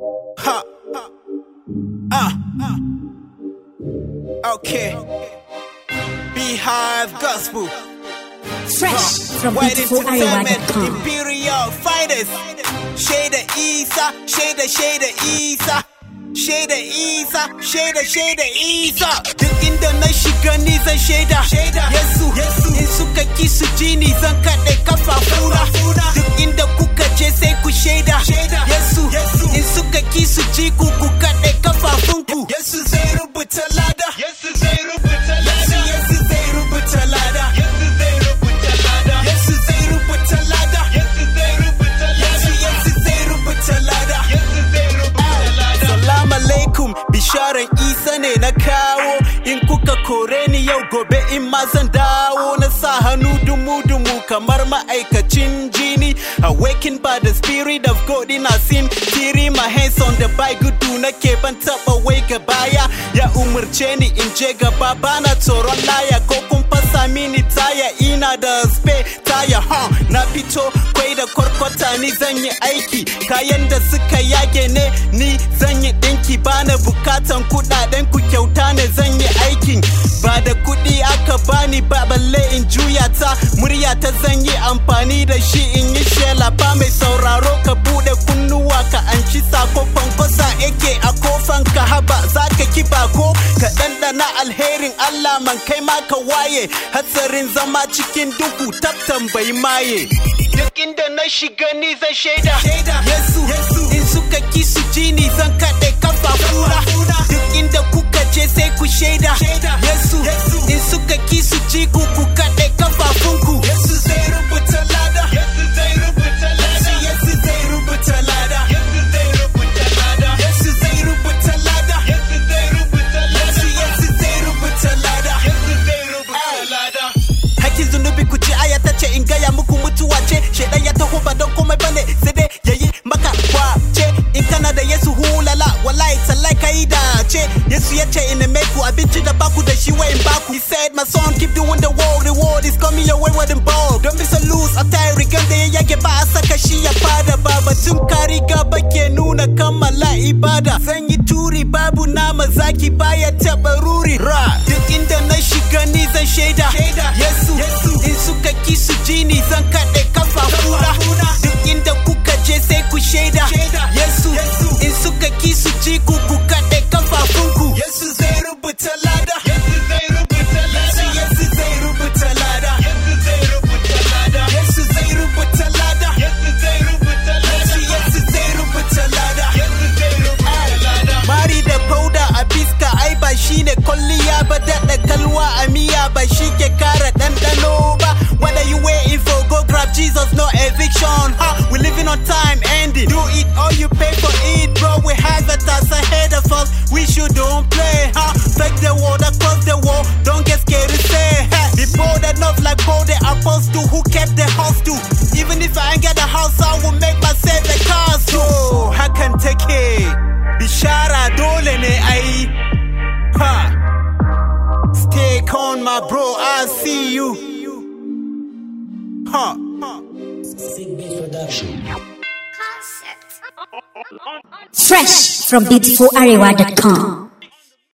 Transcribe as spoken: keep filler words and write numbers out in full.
Ha. Ah. Okay. Beehive Gospel. Fresh from beautiful arewa dot com. Imperial Fighters. Shada Isa, Shada Shada Isa. Shada Isa, Shada Shada Isa. Duk inda na shiga ni zan shaida. Yesu, in suka ki su ji ni zan kaɗe kafafuna. Duk inda kuka je sai ku shaida. Yesu, in suka ki su ji ku ku kaɗe kafafunku. Yesu zai rubuta lada. Yesu zai rubuta lada. Yesu zai rubuta lada. Yesu zai rubuta lada. Yesu zai rubuta lada. Yesu zai rubuta lada. Yesu zai rubuta lada. Yesu zai rubuta lada. Salam alaikum, bisharan Isa ne na kawo. In kuka kore ni yau gobe in ma zan dawo. Na sa hannu dumu-dumu kamar ma'aikacin jini. Awakened by the spirit of God in a sin. Kiri my hands on the bike, gudu nake ban taɓa wai ga baya. Ya umurce ni in je gaba bana tsoron laya. Ko kun fasa mini taya ina da spare taya. Huh. Na fito kwai da kwarkwata ni zan yi aiki. Kayan da suka yage ne ni zan yi ɗinki. Bana bukatan kuɗaɗen ku kyauta ne zan yi aikin. Ba da kuɗi aka bani ba balle in juya ta. Murya ta zan yi amfani da shi in yi shela. Ba mai sauraro ka buɗe kunnuwa ka anshi sako kwankwasa ake a kofan ka haba za ka kiba ko ka ɗanɗana alherin Allah man kai ma ka waye. Hatsarin zama cikin duhu tab tambayi maye. Duk inda na shiga ni zan shaida. Yesu, in suka ki su ji ni zan kaɗe kafafuna. Duk inda kuka je sai ku shaida. Yesu, in suka ki su ji ku ku kaɗe kafafunku. Yesu zai rubuta lada. Yesu zai rubuta lada. Yesu zai rubuta lada. Yesu zai rubuta lada. Yesu zai rubuta lada. Yesu zai rubuta lada. Yesu zai rubuta lada. Yesu zai rubuta lada. Hakin zunubi ku ci aya ta ce in gaya muku mutuwa ce. Shedan ya taho ba don komai bane sai dai yayi maka kwace. In kana da Yesu hulala wallahi tallahi kai da ce. Yesu ya ce ina meku abinci da baku da shi wa in baku. He said my son keep doing the work, the world is coming your way with the ball. Don't be so loose a tire rigan da ya yage ba a saka shi ya fada ba. Batun ka riga ba ke nuna kammala ibada. Zan yi turi babu nama zaki baya taɓa ruri. Ra duk inda na shiga ni zan shaida. Yesu, in suka ki su ji ni zan kaɗe kafafuna. Duk inda kuka je sai ku shaida. Yesu, in suka ki su ji ku ku kaɗe kafafunku. Yesu zai rubuta lada. Yesu zai rubuta lada. Yesu zai rubuta lada. Yesu zai rubuta lada. Yesu zai rubuta lada. Yesu zai rubuta lada. Yesu zai rubuta lada. Yesu zai rubuta lada. Mari da powder a fiska ai ba shine kwalliya ba, daɗa kalwa a miya ba shi ke kara ɗanɗano ba. What are you waiting for? Go grab Jesus, no eviction. Huh? We're living on time, ending. Do it or you pay for it, bro. We have the task ahead of us. We should don't play, huh? Take the wall across the wall. Don't get scared to say, huh? Be bold enough like Paul the apostle who kept the house too. Even if I ain't get the house, I will make myself a castle. I can take it. Bishara dole ne ai. Ha. Stay on my bro, I see you. Huh. Fresh from beautiful arewa dot com.